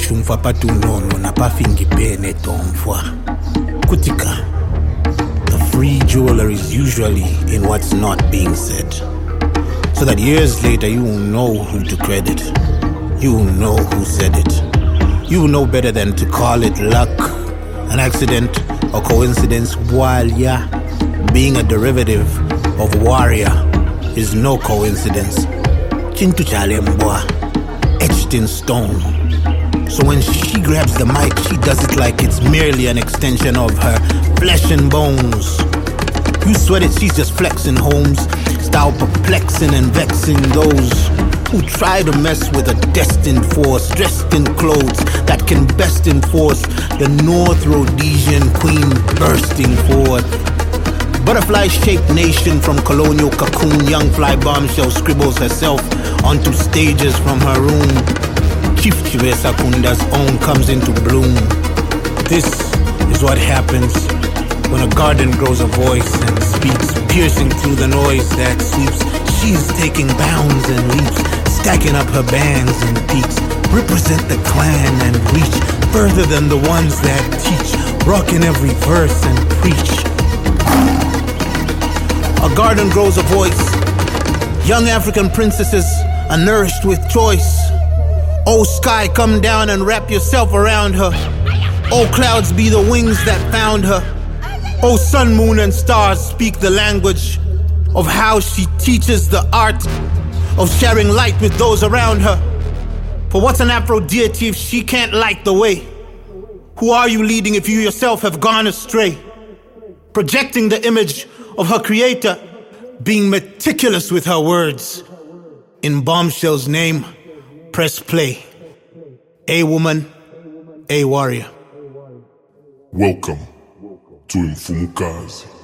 shumfa patunono na pafingi pene tomfwa. Kutika. The free jeweler is usually in what's not being said. So that years later you will know who to credit. You will know who said it. You will know better than to call it luck, an accident, or coincidence, while being a derivative of warrior is no coincidence. Chintu Chalembwa, etched in stone. So when she grabs the mic, she does it like it's merely an extension of her flesh and bones. You sweat it, she's just flexing homes, style perplexing and vexing those who try to mess with a destined force, dressed in clothes that can best enforce the North Rhodesian queen bursting forth. Butterfly-shaped nation from colonial cocoon, young fly bombshell scribbles herself onto stages from her room. Chief Chivesa Kunda's own comes into bloom. This is what happens when a garden grows a voice and speaks, piercing through the noise that sweeps. She's taking bounds and leaps, stacking up her bands and peaks. Represent the clan and reach further than the ones that teach, rocking every verse and preach. A garden grows a voice. Young African princesses are nourished with choice. Oh sky, come down and wrap yourself around her. Oh clouds, be the wings that found her. Oh sun, moon, and stars, speak the language of how she teaches the art of sharing light with those around her. For what's an Afro deity if she can't light the way? Who are you leading if you yourself have gone astray? Projecting the image of her creator, being meticulous with her words. In Bombshell's name, press play. A woman, a warrior. Welcome to Mfumukazi.